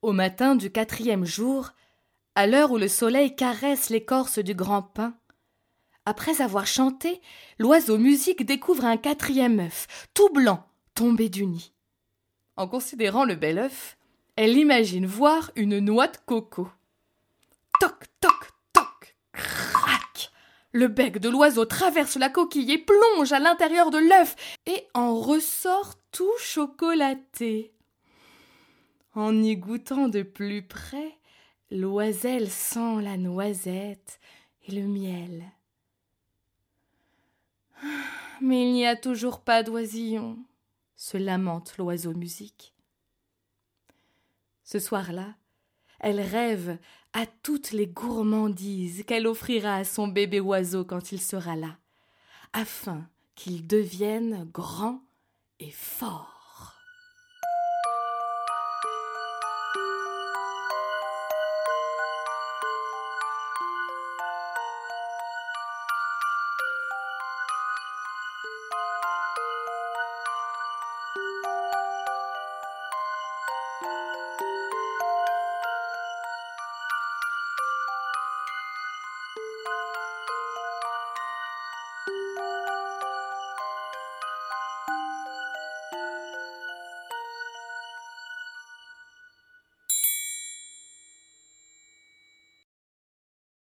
Au matin du 4e jour, à l'heure où le soleil caresse l'écorce du grand pin, après avoir chanté, l'oiseau musique découvre un 4e œuf, tout blanc, tombé du nid. En considérant le bel œuf, elle imagine voir une noix de coco. Toc, toc, toc, crac! Le bec de l'oiseau traverse la coquille et plonge à l'intérieur de l'œuf et en ressort tout chocolaté. En y goûtant de plus près, l'oiselle sent la noisette et le miel. Mais il n'y a toujours pas d'oisillon, se lamente l'oiseau musique. Ce soir-là, elle rêve à toutes les gourmandises qu'elle offrira à son bébé oiseau quand il sera là, afin qu'il devienne grand et fort.